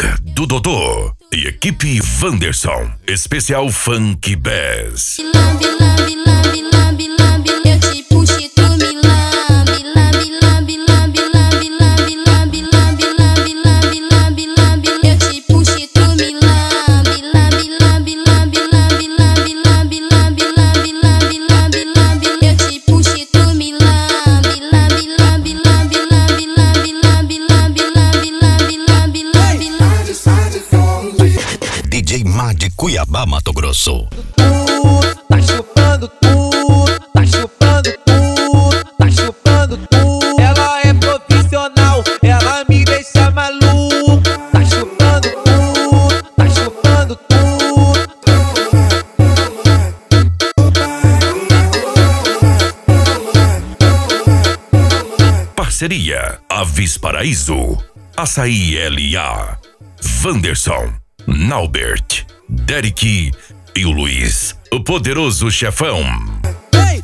do Dodô e equipe Wanderson, especial Funk Bass. Lambe, lambe, lambe, lambe, lambe, eu te puxo e tu me lambe, lambe, lambe, lambe, lambe, lambe, lambe, lambe, lambe, lambe, lambe, lambe, eu te puxo e tu me lambe, lambe, lambe, lambe, lambe, lambe, lambe, lambe, lambe, lambe, lambe, lambe, eu te puxo e tu me lambe, lambe, lambe, lambe, lambe, lambe, lambe, lambe, lambe, lambe, lambe, lambe. DJ Má de Cuiabá, Mato Grosso. Tá chupando tudo, tá chupando tudo, tá chupando tudo. Ela é profissional, ela me deixa maluco. Tá chupando tudo, tá chupando tudo. Parceria Avis Paraíso, Açaí L.A., Wanderson, Naubert, Derek e o Luiz, o poderoso chefão.